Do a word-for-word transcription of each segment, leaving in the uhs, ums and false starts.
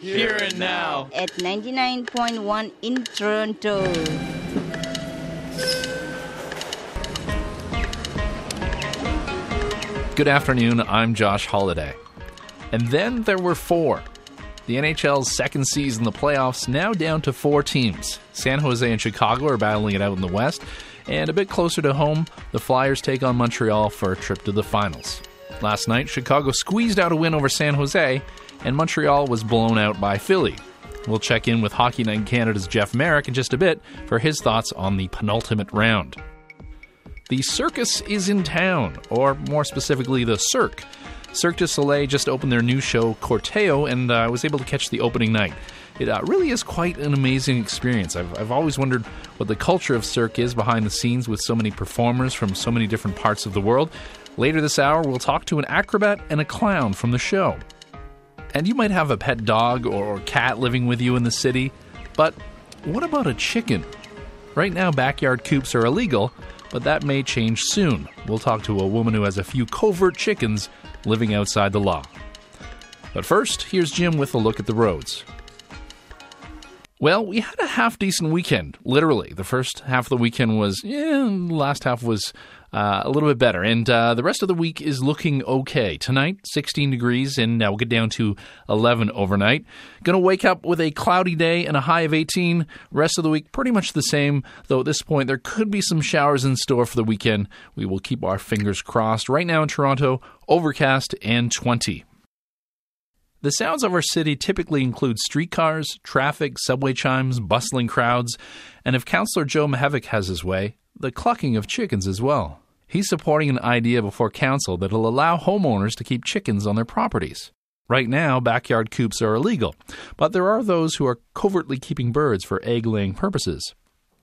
Here and now. At ninety-nine point one in Toronto. Good afternoon, I'm Josh Holiday. And then there were four. The N H L's second season, the playoffs, now down to four teams. San Jose and Chicago are battling it out in the West, and a bit closer to home, the Flyers take on Montreal for a trip to the finals. Last night, Chicago squeezed out a win over San Jose, and Montreal was blown out by Philly. We'll check in with Hockey Night in Canada's Jeff Marek in just a bit for his thoughts on the penultimate round. The circus is in town, or more specifically, the Cirque. Cirque du Soleil just opened their new show, Corteo, and I uh, was able to catch the opening night. It uh, really is quite an amazing experience. I've, I've always wondered what the culture of Cirque is behind the scenes with so many performers from so many different parts of the world. Later this hour, we'll talk to an acrobat and a clown from the show. And you might have a pet dog or cat living with you in the city, but what about a chicken? Right now, backyard coops are illegal, but that may change soon. We'll talk to a woman who has a few covert chickens living outside the law. But first, here's Jim with a look at the roads. Well, we had a half-decent weekend, literally. The first half of the weekend was, yeah, the last half was uh, a little bit better. And uh, the rest of the week is looking okay. Tonight, sixteen degrees, and uh, we'll get down to eleven overnight. Going to wake up with a cloudy day and a high of eighteen. Rest of the week, pretty much the same, though at this point, there could be some showers in store for the weekend. We will keep our fingers crossed. Right now in Toronto, overcast and twenty. The sounds of our city typically include streetcars, traffic, subway chimes, bustling crowds, and if Councillor Joe Mihevc has his way, the clucking of chickens as well. He's supporting an idea before council that will allow homeowners to keep chickens on their properties. Right now, backyard coops are illegal, but there are those who are covertly keeping birds for egg-laying purposes.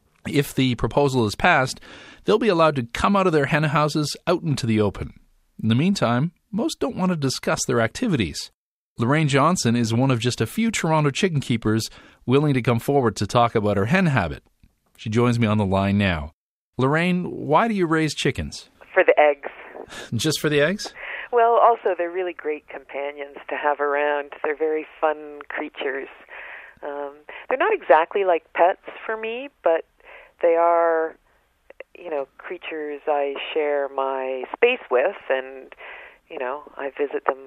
If the proposal is passed, they'll be allowed to come out of their hen houses out into the open. In the meantime, most don't want to discuss their activities. Lorraine Johnson is one of just a few Toronto chicken keepers willing to come forward to talk about her hen habit. She joins me on the line now. Lorraine, why do you raise chickens? For the eggs. Just for the eggs? Well, also they're really great companions to have around. They're very fun creatures. Um, they're not exactly like pets for me, but they are, you know, creatures I share my space with, and, you know, I visit them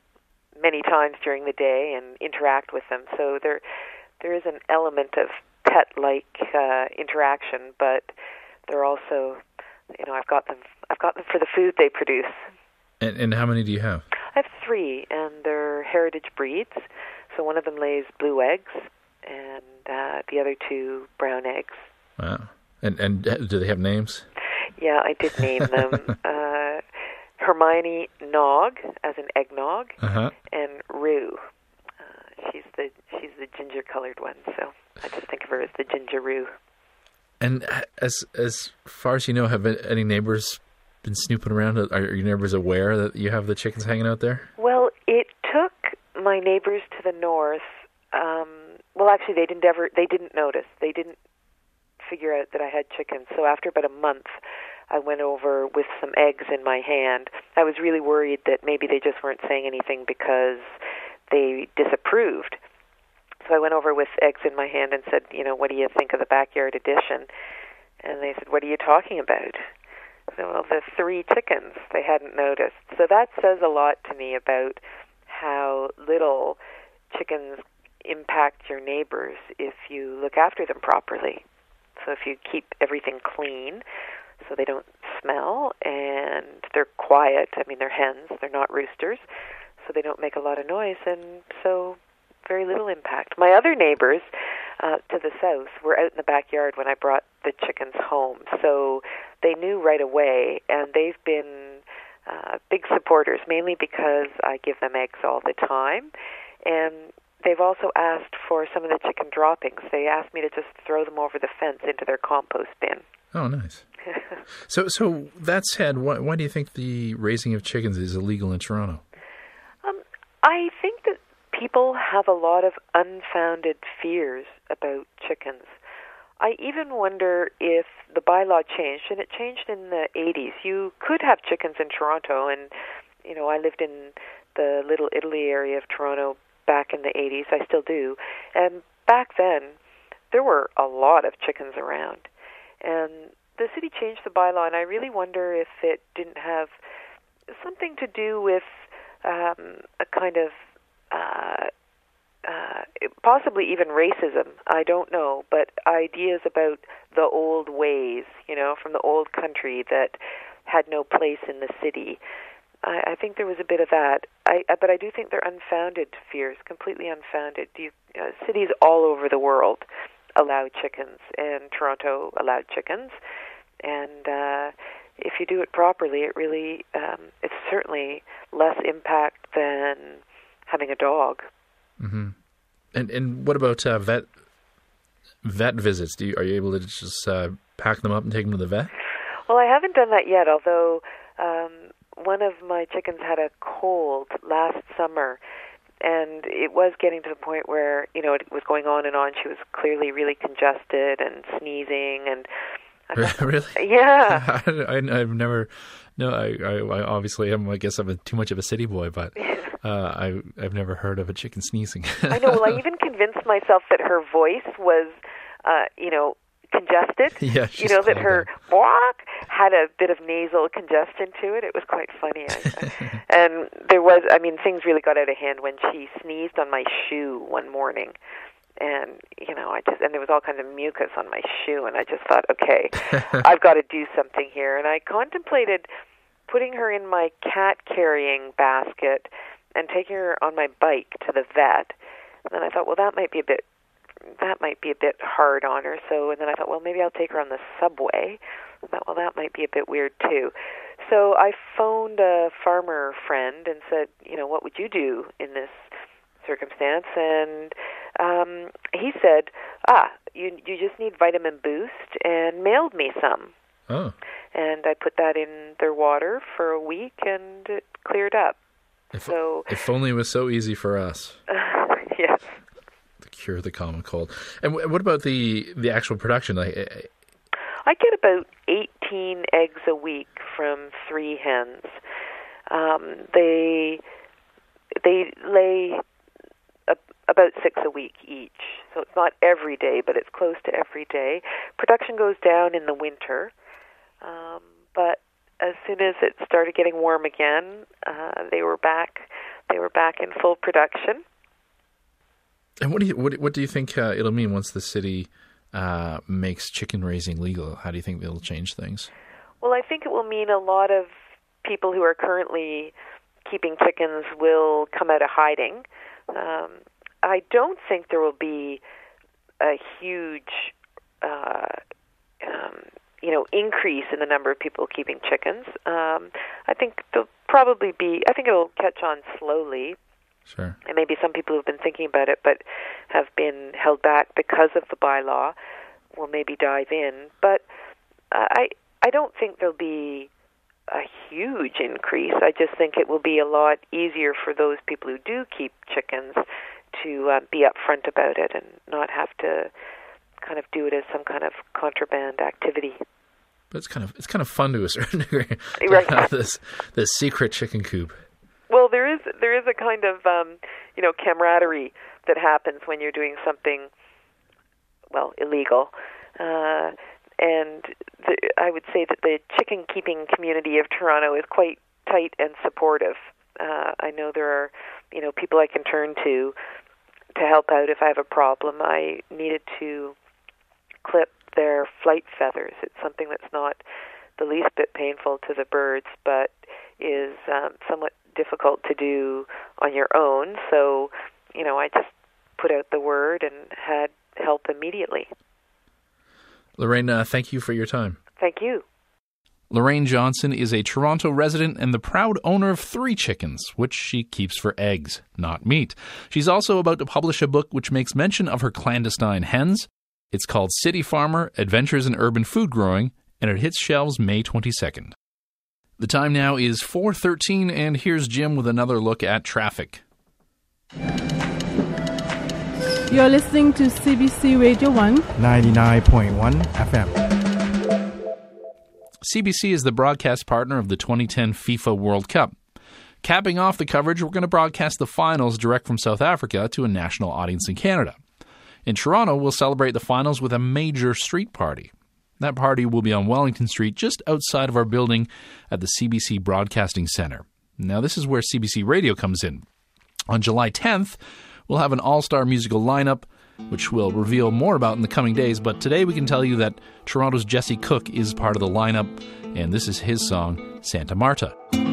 many times during the day and interact with them. So there there is an element of pet-like uh, interaction, but they're also, you know, I've got them I've got them for the food they produce. And, and how many do you have? I have three, and they're heritage breeds. So one of them lays blue eggs, and uh, the other two brown eggs. Wow. And and do they have names? Yeah, I did name them. uh, Hermione Nog, as in eggnog, uh-huh. and Rue. Uh, she's the she's the ginger-colored one, so I just think of her as the Ginger Rue. And as as far as you know, have any neighbors been snooping around? Are your neighbors aware that you have the chickens hanging out there? Well, it took my neighbors to the north. Um, well, actually, they didn't ever. They didn't notice. They didn't figure out that I had chickens. So after about a month, I went over with some eggs in my hand. I was really worried that maybe they just weren't saying anything because they disapproved. So I went over with eggs in my hand and said, you know, what do you think of the backyard edition? And they said, what are you talking about? So, well, the three chickens they hadn't noticed. So that says a lot to me about how little chickens impact your neighbors if you look after them properly. So if you keep everything clean, so they don't smell, and they're quiet. I mean, they're hens, they're not roosters, so they don't make a lot of noise, and so very little impact. My other neighbors uh, to the south were out in the backyard when I brought the chickens home, so they knew right away, and they've been uh, big supporters, mainly because I give them eggs all the time, and they've also asked for some of the chicken droppings. They asked me to just throw them over the fence into their compost bin. Oh, nice. so so that said, why, why do you think the raising of chickens is illegal in Toronto? Um, I think that people have a lot of unfounded fears about chickens. I even wonder if the bylaw changed, and it changed in the eighties. You could have chickens in Toronto, and, you know, I lived in the Little Italy area of Toronto back in the eighties. I still do. And back then, there were a lot of chickens around. And the city changed the bylaw, and I really wonder if it didn't have something to do with um, a kind of uh, uh, possibly even racism. I don't know, but ideas about the old ways, you know, from the old country that had no place in the city. I, I think there was a bit of that. I, but I do think they're unfounded fears, completely unfounded. You, uh, cities all over the world allow chickens, and Toronto allowed chickens. And uh, if you do it properly, it really, um, it's certainly less impact than having a dog. Mm-hmm. And and what about uh, vet vet visits? Do you, are you able to just uh, pack them up and take them to the vet? Well, I haven't done that yet, although um, one of my chickens had a cold last summer, and it was getting to the point where, you know, it was going on and on. She was clearly really congested and sneezing, and I thought, really? Yeah. I, I've never, no, I, I, I obviously am, I guess I'm a, too much of a city boy, but uh, I, I've never heard of a chicken sneezing. I know. Well, I even convinced myself that her voice was, uh, you know, congested. Yeah, you know, that her walk had a bit of nasal congestion to it. It was quite funny. I, and there was, I mean, things really got out of hand when she sneezed on my shoe one morning. And, you know, I just, and there was all kinds of mucus on my shoe, and I just thought, okay, I've got to do something here. And I contemplated putting her in my cat carrying basket and taking her on my bike to the vet. And then I thought, well, that might be a bit, that might be a bit hard on her. So, and then I thought, well, maybe I'll take her on the subway. I thought, well, that might be a bit weird too. So I phoned a farmer friend and said, you know, what would you do in this circumstance? And um, he said, ah, you you just need Vitamin Boost, and mailed me some. Oh. And I put that in their water for a week, and it cleared up. If, so, if only it was so easy for us. Uh, yes. To cure the common cold. And w- what about the, the actual production? Like, I get about eighteen eggs a week from three hens. Um, they they lay a, about six a week each, so it's not every day, but it's close to every day. Production goes down in the winter, um, but as soon as it started getting warm again, uh, they were back. They were back in full production. And what do you what, what do you think uh, it'll mean once the city uh, makes chicken raising legal? How do you think it'll change things? Well, I think it will mean a lot of people who are currently keeping chickens will come out of hiding. Um, I don't think there will be a huge, uh, um, you know, increase in the number of people keeping chickens. Um, I think there'll probably be. I think it'll catch on slowly. Sure. And maybe some people who've been thinking about it but have been held back because of the bylaw will maybe dive in. But uh, I I don't think there'll be a huge increase. I just think it will be a lot easier for those people who do keep chickens to uh, be upfront about it and not have to kind of do it as some kind of contraband activity. But it's kind of it's kind of fun to a certain degree to right. have this this secret chicken coop. Well, there is there is a kind of um, you know camaraderie that happens when you're doing something well illegal, uh, and the, I would say that the chicken keeping community of Toronto is quite tight and supportive. Uh, I know there are you know people I can turn to to help out if I have a problem. I needed to clip their flight feathers. It's something that's not the least bit painful to the birds, but is um, somewhat difficult to do on your own. So, you know, I just put out the word and had help immediately. Lorraine, uh, thank you for your time. Thank you. Lorraine Johnson is a Toronto resident and the proud owner of three chickens, which she keeps for eggs, not meat. She's also about to publish a book which makes mention of her clandestine hens. It's called City Farmer, Adventures in Urban Food Growing, and it hits shelves May twenty-second. The time now is four thirteen, and here's Jim with another look at traffic. You're listening to C B C Radio one, ninety-nine point one F M. C B C is the broadcast partner of the twenty ten FIFA World Cup. Capping off the coverage, we're going to broadcast the finals direct from South Africa to a national audience in Canada. In Toronto, we'll celebrate the finals with a major street party. That party will be on Wellington Street, just outside of our building at the C B C Broadcasting Centre. Now, this is where C B C Radio comes in. On July tenth, we'll have an all-star musical lineup, which we'll reveal more about in the coming days. But today we can tell you that Toronto's Jesse Cook is part of the lineup, and this is his song, Santa Marta.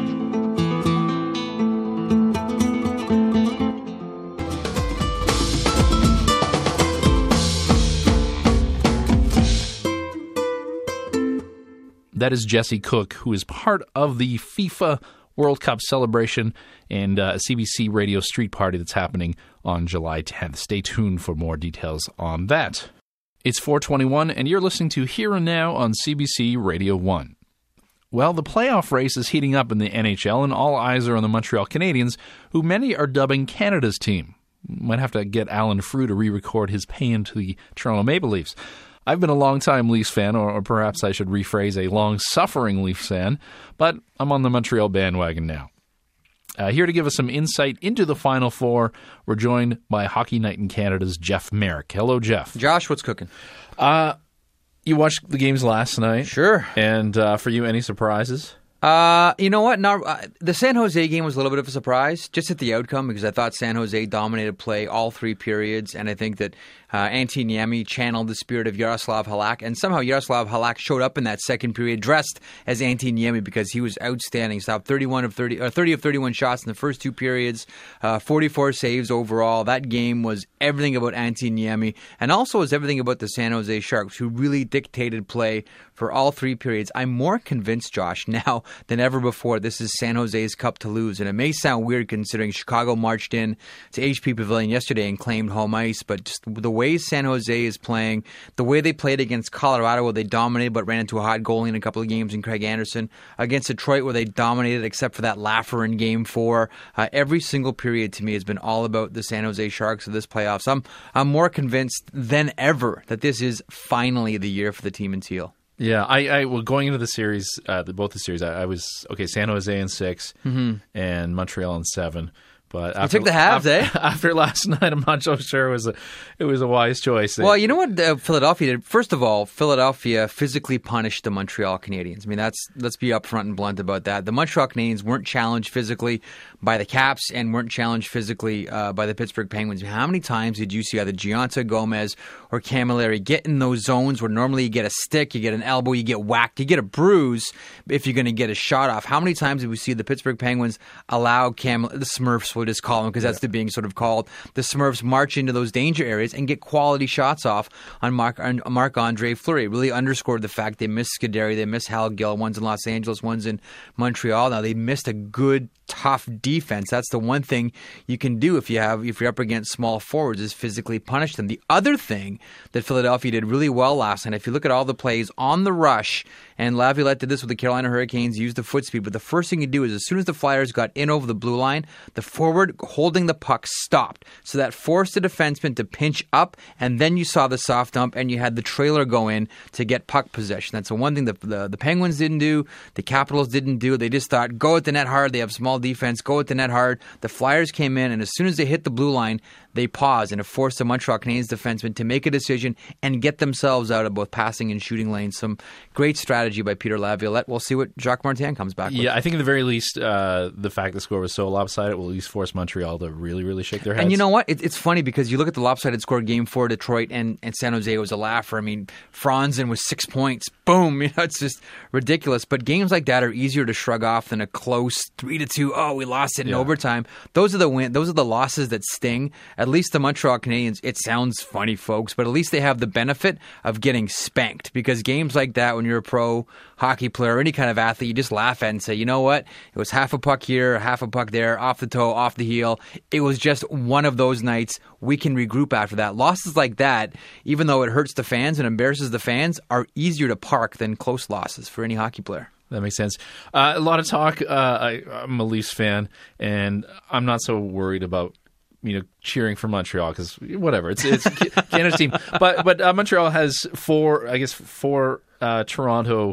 That is Jesse Cook, who is part of the FIFA World Cup celebration and uh, a C B C Radio street party that's happening on July tenth. Stay tuned for more details on that. It's four twenty-one, and you're listening to Here and Now on C B C Radio one. Well, the playoff race is heating up in the N H L, and all eyes are on the Montreal Canadiens, who many are dubbing Canada's team. Might have to get Alan Frew to re-record his paean to the Toronto Maple Leafs. I've been a long-time Leafs fan, or, or perhaps I should rephrase, a long-suffering Leafs fan, but I'm on the Montreal bandwagon now. Uh, here to give us some insight into the Final Four, we're joined by Hockey Night in Canada's Jeff Marek. Hello, Jeff. Josh, what's cooking? Uh, you watched the games last night. Sure. And uh, for you, any surprises? Uh, you know what? Not, uh, the San Jose game was a little bit of a surprise, just at the outcome, because I thought San Jose dominated play all three periods, and I think that uh, Antti Niemi channeled the spirit of Yaroslav Halak, and somehow Yaroslav Halak showed up in that second period dressed as Antti Niemi because he was outstanding. Stopped thirty-one of thirty, or thirty of thirty-one shots in the first two periods, uh, forty-four saves overall. That game was everything about Antti Niemi, and also was everything about the San Jose Sharks, who really dictated play for all three periods. I'm more convinced, Josh, now than ever before this is San Jose's cup to lose. And it may sound weird considering Chicago marched in to H P Pavilion yesterday and claimed home ice, but just the way San Jose is playing, the way they played against Colorado where they dominated but ran into a hot goalie in a couple of games in Craig Anderson, against Detroit where they dominated except for that laugher in game four, uh, every single period to me has been all about the San Jose Sharks of this playoffs. I'm, I'm more convinced than ever that this is finally the year for the team in teal. Yeah, I, I well going into the series, uh, the, both the series, I, I was okay. San Jose in six Mm-hmm. and Montreal in seven. But You after, took the halves, after, eh? After last night, I'm not so sure it was a it was a wise choice. Well, you know what uh, Philadelphia did? First of all, Philadelphia physically punished the Montreal Canadiens. I mean, that's let's be upfront and blunt about that. The Montreal Canadiens weren't challenged physically by the Caps and weren't challenged physically uh, by the Pittsburgh Penguins. How many times did you see either Giannis Gomez or Camilleri get in those zones where normally you get a stick, you get an elbow, you get whacked, you get a bruise if you're going to get a shot off? How many times did we see the Pittsburgh Penguins allow Cam, the Smurfs, we'll just call them because that's yeah. the being sort of called, the Smurfs march into those danger areas and get quality shots off on Marc, on Marc-Andre Fleury? It really underscored the fact they missed Scuderi, they missed Hal Gill, one's in Los Angeles, one's in Montreal. Now they missed a good, tough defense. That's the one thing you can do if you have if you're up against small forwards is physically punish them. The other thing that Philadelphia did really well last night, if you look at all the plays on the rush, and Laviolette did this with the Carolina Hurricanes, used the foot speed, but the first thing you do is as soon as the Flyers got in over the blue line, the forward holding the puck stopped. So that forced the defenseman to pinch up, and then you saw the soft dump, and you had the trailer go in to get puck possession. That's the one thing that the, the Penguins didn't do, the Capitals didn't do. They just thought, go at the net hard. They have small defense, go at the net hard. The Flyers came in, and as soon as they hit the blue line, they paused, and it forced the Montreal Canadiens defensemen to make a decision and get themselves out of both passing and shooting lanes. Some great strategy by Peter Laviolette. We'll see what Jacques Martin comes back with. Yeah, I think at the very least, uh, the fact the score was so lopsided will at least force Montreal to really, really shake their heads. And you know what? It, it's funny because you look at the lopsided score game for Detroit and, and San Jose, it was a laugher. I mean, Franzen was six points. Boom. You know, it's just ridiculous. But games like that are easier to shrug off than a close three to two. Oh, we lost it in yeah. overtime. Those are the win. Those are the losses that sting. At least the Montreal Canadiens, it sounds funny, folks, but at least they have the benefit of getting spanked, because games like that, when you're a pro hockey player or any kind of athlete, you just laugh at and say, you know what? It was half a puck here, half a puck there, off the toe, off the heel. It was just one of those nights. We can regroup after that. Losses like that, even though it hurts the fans and embarrasses the fans, are easier to park than close losses for any hockey player. That makes sense. Uh, a lot of talk. Uh, I, I'm a Leafs fan, and I'm not so worried about you know, cheering for Montreal because whatever, it's it's Canada's team. But but uh, Montreal has four, I guess, four uh, Toronto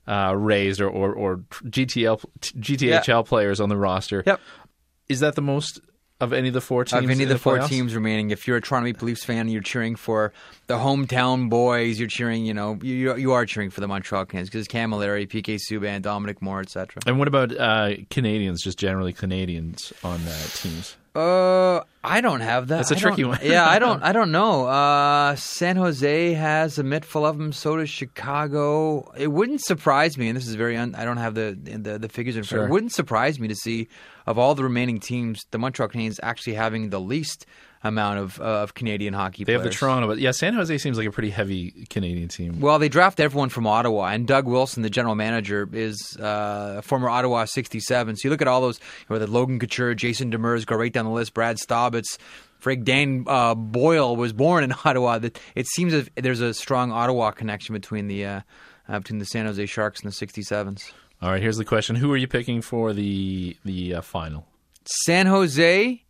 uh, raised or, or, or G T L, G T H L Yeah. players on the roster. Yep. Is that the most of any of the four teams? Of any in of the four playoffs? teams remaining, if you're a Toronto Maple Leafs fan and you're cheering for the hometown boys, you're cheering, you know, you you are cheering for the Montreal Canadiens because Camilleri, P K Subban, Dominic Moore, et cetera. And what about uh, Canadians, just generally Canadians on uh, teams? Uh, I don't have that. That's a I tricky don't- one. yeah, I don't. I don't know. Uh, San Jose has a mitt full of them. So does Chicago. It wouldn't surprise me, and this is very. Un, I don't have the the, the figures in front. Sure. It wouldn't surprise me to see of all the remaining teams, the Montreal Canadiens actually having the least amount of uh, of Canadian hockey They players. have the Toronto, but yeah, San Jose seems like a pretty heavy Canadian team. Well, they draft everyone from Ottawa, and Doug Wilson, the general manager, is uh, a former Ottawa sixty-seven. So you look at all those, you know, the Logan Couture, Jason Demers, go right down the list, Brad Staubitz, Frig Dan uh, Boyle was born in Ottawa. That it seems as if there's a strong Ottawa connection between the uh, uh, between the San Jose Sharks and the sixty-sevens. All right, here's the question: who are you picking for the the uh, final? San Jose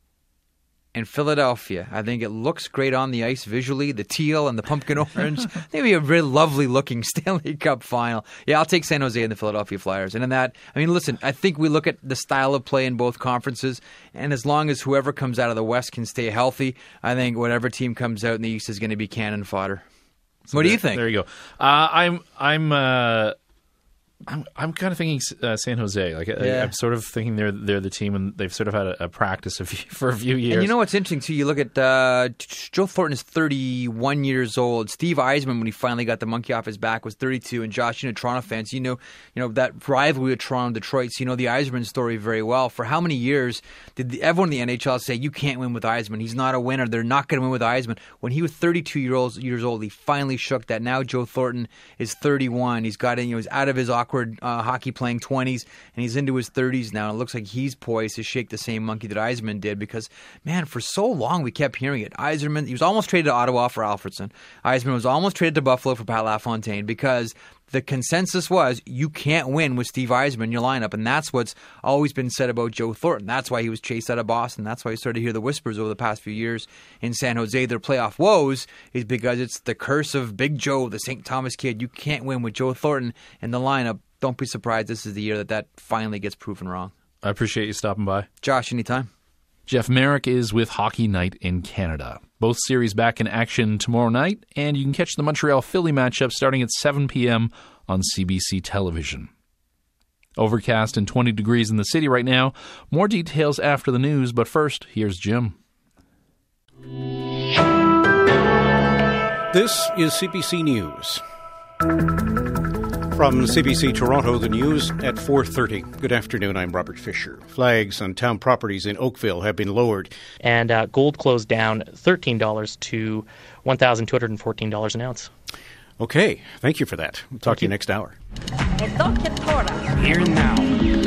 and Philadelphia. I think it looks great on the ice visually, the teal and the pumpkin orange. I think it'd be a really lovely looking Stanley Cup final. Yeah, I'll take San Jose and the Philadelphia Flyers. And in that, I mean, listen, I think we look at the style of play in both conferences, and as long as whoever comes out of the West can stay healthy, I think whatever team comes out in the East is going to be cannon fodder. What do you think? There you go. Uh, I'm I'm uh, I'm I'm kind of thinking uh, San Jose. Like I, Yeah. I'm sort of thinking they're they're the team, and they've sort of had a, a practice of, for a few years. And you know what's interesting too? You look at uh, Joe Thornton is thirty-one years old. Steve Eisman, when he finally got the monkey off his back, was thirty-two. And Josh, you know, Toronto fans, you know, you know that rivalry with Toronto and Detroit. So you know the Eisman story very well. For how many years did the, everyone in the N H L say you can't win with Eisman? He's not a winner. They're not going to win with Eisman. When he was thirty-two years old, years old, he finally shook that. Now Joe Thornton is thirty-one. He's got in, you know, he's out of his awkward uh, hockey playing twenties, and he's into his thirties now. And it looks like he's poised to shake the same monkey that Yzerman did because, man, for so long we kept hearing it. Yzerman, he was almost traded to Ottawa for Alfredson. Yzerman was almost traded to Buffalo for Pat LaFontaine because the consensus was you can't win with Steve Yzerman in your lineup, and that's what's always been said about Joe Thornton. That's why he was chased out of Boston. That's why you started to hear the whispers over the past few years in San Jose. Their playoff woes is because it's the curse of Big Joe, the Saint Thomas kid. You can't win with Joe Thornton in the lineup. Don't be surprised this is the year that that finally gets proven wrong. I appreciate you stopping by. Josh, anytime. Jeff Merrick is with Hockey Night in Canada. Both series back in action tomorrow night, and you can catch the Montreal-Philly matchup starting at seven p.m. on C B C television. Overcast and twenty degrees in the city right now. More details after the news, but first, here's Jim. This is C B C News. From C B C Toronto, the news at four thirty. Good afternoon, I'm Robert Fisher. Flags on town properties in Oakville have been lowered. And uh, gold closed down thirteen dollars to one thousand two hundred fourteen dollars an ounce. Okay, thank you for that. We'll talk to you next hour. Here and now.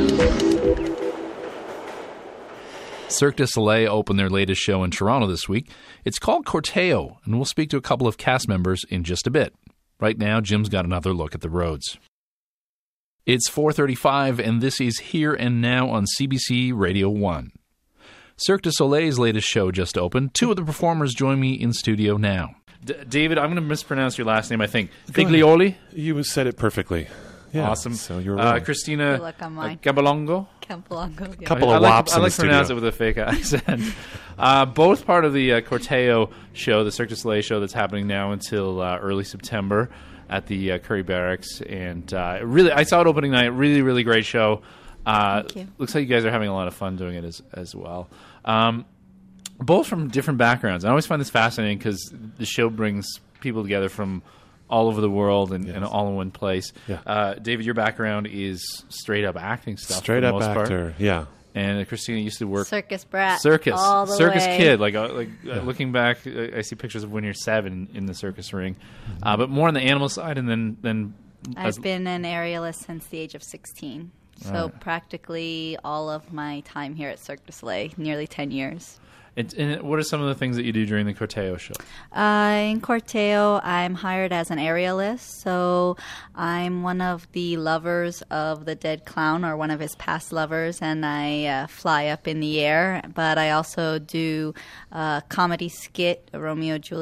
Cirque du Soleil opened their latest show in Toronto this week. It's called Corteo, and we'll speak to a couple of cast members in just a bit. Right now, Jim's got another look at the roads. It's four thirty-five, and this is Here and Now on C B C Radio one. Cirque du Soleil's latest show just opened. Two of the performers join me in studio now. D- David, I'm going to mispronounce your last name, I think. Figlioli? You said it perfectly. Yeah, awesome. So you're uh, right. Christina Good luck on mine. uh, Gabalongo? Campolongo. Yeah. Couple I, of I like, wops I in like the to pronounce it studio. with a fake accent. uh, both part of the uh, Corteo show, the Cirque du Soleil show that's happening now until uh, early September at the uh, Curry Barracks. And uh, really, I saw it opening night. Really, really great show. Uh, Thank you. Looks like you guys are having a lot of fun doing it as, as well. Um, both from different backgrounds. I always find this fascinating because the show brings people together from all over the world and, Yes. and all in one place. Yeah. Uh, David, your background is straight up acting stuff. Straight for the up most part. actor. Yeah. And uh, Christina used to work Circus brat. circus, All the circus way. kid. Like, uh, like uh, looking back, uh, I see pictures of when you're seven in the circus ring, uh, but more on the animal side. And then, then as, I've been an aerialist since the age of sixteen. So Right. practically all of my time here at Cirque du Soleil, nearly ten years. and, and what are some of the things that you do during the Corteo show? Uh, in Corteo, I'm hired as an aerialist, so I'm one of the lovers of the dead clown or one of his past lovers, and I uh, fly up in the air. But I also do a comedy skit, a Romeo and Juliet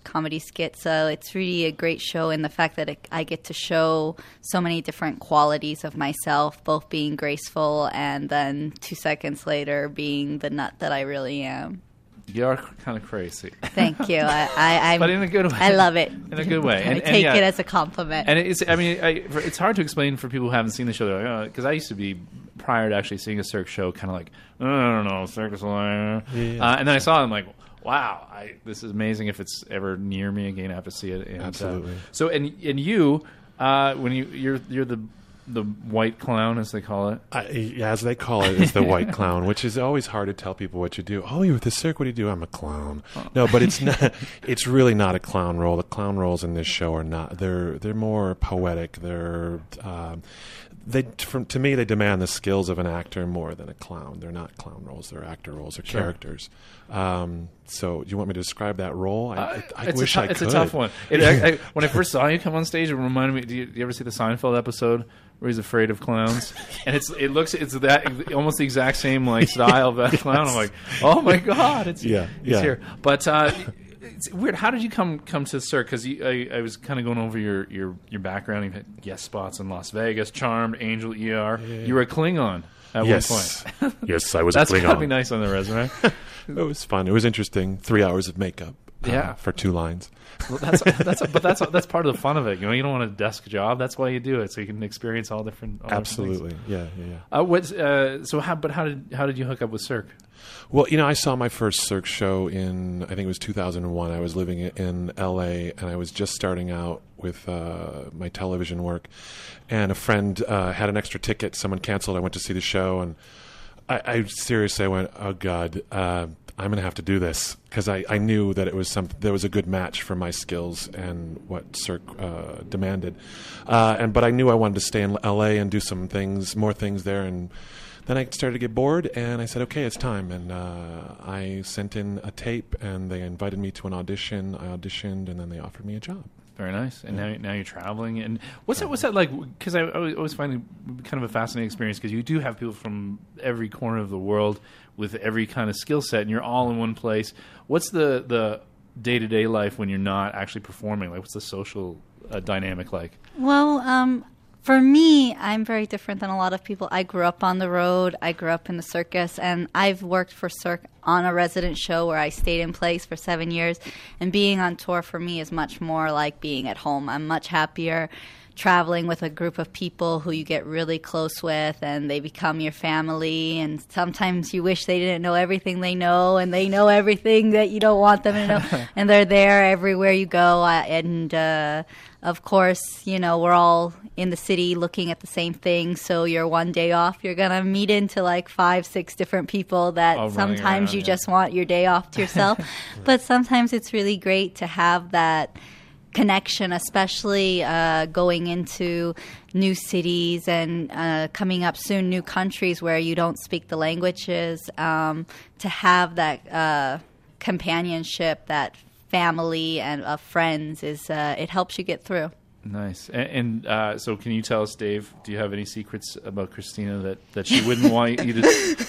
comedy skit. So it's really a great show in the fact that it, I get to show so many different qualities of myself, both being graceful and then two seconds later being the nut that I really am. You are kind of crazy. Thank you. I, I, I'm, but in a good way. I love it. In a good way. I And, and take yeah, it as a compliment. And it's, I mean, I, it's hard to explain for people who haven't seen the show. Because like, oh, I used to be, prior to actually seeing a Cirque show, kind of like, oh, I don't know, Cirque du Soleil. Yeah. Uh, and then I saw it, I'm like, wow, I, this is amazing. If it's ever near me again, I have to see it. And, Absolutely. Uh, so, and and you, uh, when you you're you're the the white clown, as they call it. I, as they call it, is the white clown, which is always hard to tell people what you do. Oh, you're with the Cirque. What do you do? I'm a clown. Oh. No, but it's not. It's really not a clown role. The clown roles in this show are not. They're they're more poetic. They're um, they from to me they demand the skills of an actor more than a clown. They're not clown roles. They're actor roles. They're sure. characters. Um, so, do you want me to describe that role? I, uh, I, I it's wish a t- I it's could. It's a tough one. It, I, I, when I first saw you come on stage, it reminded me. Do you, do you ever see the Seinfeld episode where he's afraid of clowns? And it's it looks it's that almost the exact same like style of that yes. clown. I'm like, oh my god, it's yeah, it's yeah. here. But uh, it's weird. How did you come come to Cirque? Because I, I was kind of going over your, your, your background. You've had guest spots in Las Vegas, Charmed, Angel, E R. Yeah. You were a Klingon at yes. one point. Yes, I was That's a Klingon. That's got to be nice on the resume. It was fun. It was interesting. Three hours of makeup uh, yeah. for two lines. Well, that's that's but that's that's part of the fun of it. You know, you don't want a desk job. That's why you do it, so you can experience all different. All Absolutely, different yeah, yeah, yeah. Uh, what? Uh, so, how? But how did how did you hook up with Cirque? Well, you know, I saw my first Cirque show in I think it was two thousand one. I was living in L A and I was just starting out with uh, my television work, and a friend uh, had an extra ticket. Someone canceled. I went to see the show, and I, I seriously I went, oh God. Uh, I'm going to have to do this because I, I knew that it was some there was a good match for my skills and what Cirque uh, demanded, uh, and but I knew I wanted to stay in L A and do some things, more things there, and then I started to get bored, and I said, okay, it's time, and uh, I sent in a tape, and they invited me to an audition. I auditioned, and then they offered me a job. Very nice. And yeah. now, now you're traveling. And what's that? What's that like? Because I always find it kind of a fascinating experience because you do have people from every corner of the world with every kind of skill set, and you're all in one place. What's the the day to day life when you're not actually performing? Like, what's the social uh, dynamic like? Well, um, for me, I'm very different than a lot of people. I grew up on the road. I grew up in the circus, and I've worked for Cirque on a resident show where I stayed in place for seven years. And being on tour for me is much more like being at home. I'm much happier traveling with a group of people who you get really close with, and they become your family. And sometimes you wish they didn't know everything they know, and they know everything that you don't want them to know. And they're there everywhere you go. Uh, and uh, of course, you know, we're all in the city looking at the same thing. So your one day off, you're gonna meet into like five, six different people that oh, sometimes around, you yeah. just want your day off to yourself. But sometimes it's really great to have that connection, especially uh, going into new cities and uh, coming up soon new countries where you don't speak the languages, um, to have that uh, companionship, that family and of friends, is uh, it helps you get through. Nice. And, and uh, so can you tell us, Dave, do you have any secrets about Christina that, that she wouldn't want you to...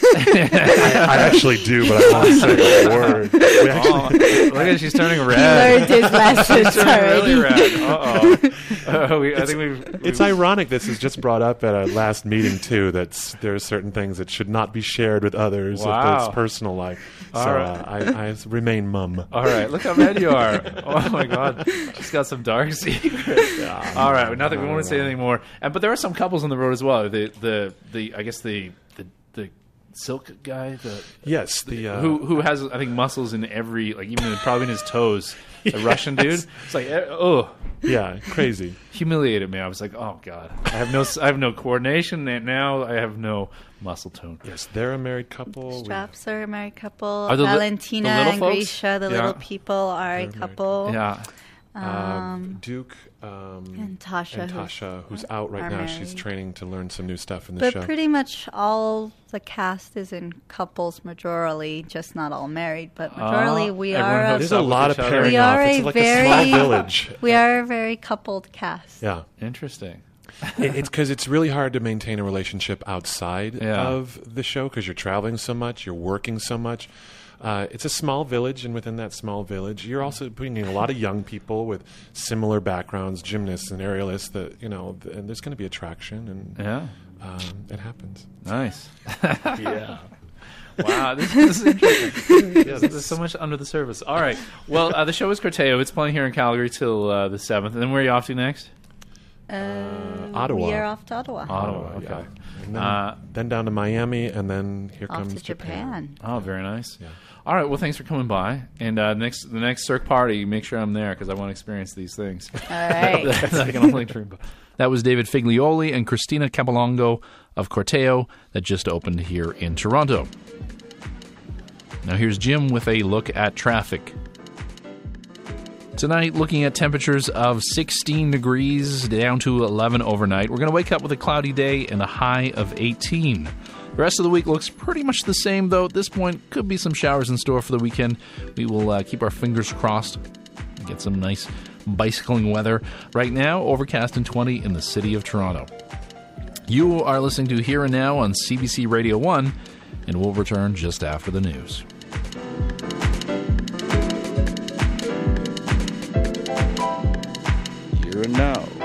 I, I actually do, but I won't say a word. Oh, look at she's turning red. He learned his lessons she's turning already. really red. Uh-oh. Uh, we, I think we've, we've... It's ironic this is just brought up at our last meeting, too, that there are certain things that should not be shared with others wow. if it's personal life. So right. uh, I, I remain mum. All right. Look how red you are. Oh, my God. She's got some dark secrets. Yeah, all right, nothing. We won't say anything more. And but there are some couples on the road as well. The the the I guess the the, the silk guy. The yes, the uh, who who has I think muscles in every like even in, probably in his toes. The yes. Russian dude. It's like oh yeah, crazy. Humiliated me. I was like, oh God, I have no I have no coordination, and now I have no muscle tone. Yes, they're a married couple. Straps are a married couple. Are the li- Valentina the little and folks? Grisha, the yeah. little people, are they're a couple. Yeah. Um, um, Duke um, and Tasha, and Tasha who's, who's out right now. Married. She's training to learn some new stuff in the but show. But pretty much all the cast is in couples majorly, just not all married. But majorly, uh, we are. A, there's a lot of pairing we off. Are it's a like very, a small village. We are a very coupled cast. Yeah, interesting. it, it's because it's really hard to maintain a relationship outside yeah. of the show because you're traveling so much, you're working so much. Uh, it's a small village, and within that small village, you're also putting in a lot of young people with similar backgrounds, gymnasts and aerialists. That you know, th- and there's going to be attraction, and Yeah. um, it happens. Nice. Yeah. Wow, this, this is interesting. Yes, there's so much under the surface. All right. Well, uh, the show is Corteo. It's playing here in Calgary till uh, the seventh. And then where are you off to next? Uh, Ottawa. We are off to Ottawa. Ottawa, okay. Yeah. And then, Uh, then down to Miami, and then here Off comes to Japan. Oh, very nice. Yeah. All right. Well, thanks for coming by. And uh, next, the next Cirque party, make sure I'm there because I want to experience these things. All right. That's I can only dream about. That was David Figlioli and Christina Capolongo of Corteo that just opened here in Toronto. Now here's Jim with a look at traffic. Tonight, looking at temperatures of sixteen degrees down to eleven overnight. We're going to wake up with a cloudy day and a high of eighteen. The rest of the week looks pretty much the same, though. At this point, could be some showers in store for the weekend. We will uh, keep our fingers crossed and get some nice bicycling weather. Right now, overcast and twenty in the city of Toronto. You are listening to Here and Now on C B C Radio one, and we'll return just after the news. Here and Now